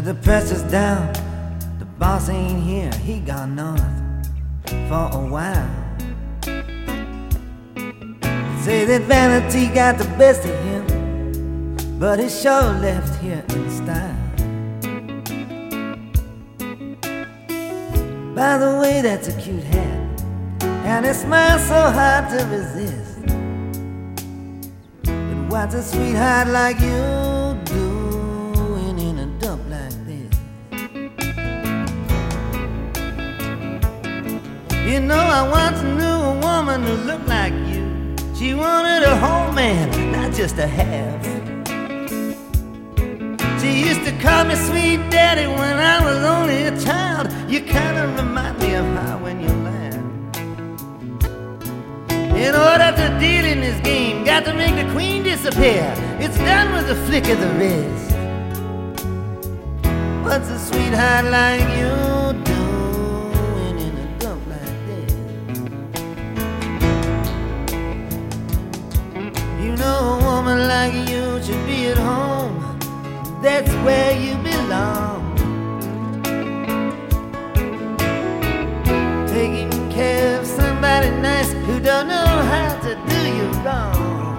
The pressure's down, the boss ain't here, he gone north for a while. Say that vanity got the best of him, but he sure left here in style. By the way, that's a cute hat, and it smiles so hard to resist. But what's a sweetheart like you doing in a dump like this? You know, I once knew a woman who looked like you. She wanted a whole man, not just a half. She used to call me sweet daddy when I was only a child. You kinda remind me of her when you laugh. In order to deal in this game, got to make the queen disappear. It's done with a flick of the wrist. What's a sweetheart like you doing in a dump like this? You know, a woman like you should be at home. That's where you belong. Taking care of somebody nice who don't know how to do you wrong.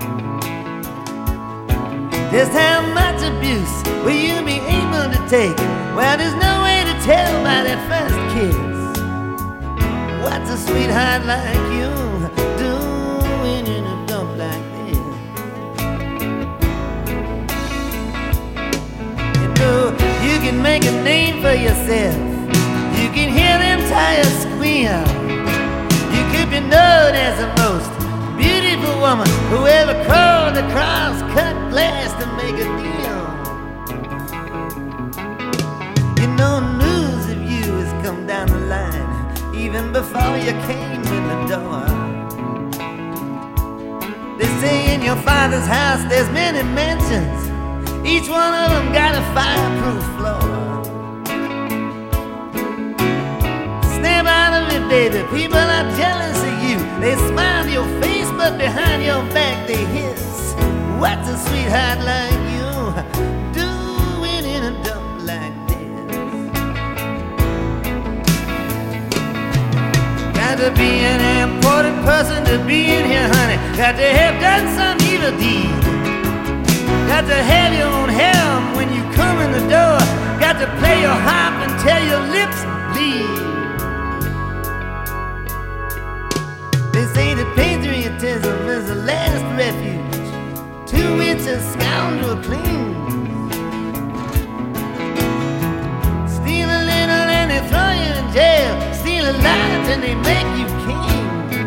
Just how much abuse will you be able to take? Well, there's no way to tell by that first kiss. What's a sweetheart like you doing in a dump like this? You know, you can make a name for yourself. You can hear them tires squeal. You could be known as the most beautiful woman who ever crawled across cut glass to make a deal. You know, news of you has come down the line even before you came in the door. They say in your father's house there's many mansions. Each one of them got a fireproof floor. Snap out of it, baby, people are jealous of you. They smile to your face, but behind your back they hiss. What's a sweetheart like you doing in a dump like this? Got to be an important person to be in here, honey. Got to have done some evil deed. Got to have your own helm when you come in the door. Got to play your harp until your lips bleed. They say that patriotism is the last refuge to which a scoundrel clings. Steal a little and they throw you in jail. Steal a lot and they make you king.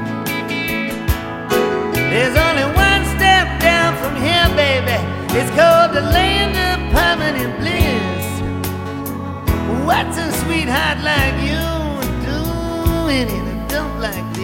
There's only one step down from here, baby. It's called the land of permanent bliss. What's a sweetheart like you doing in a dump like this?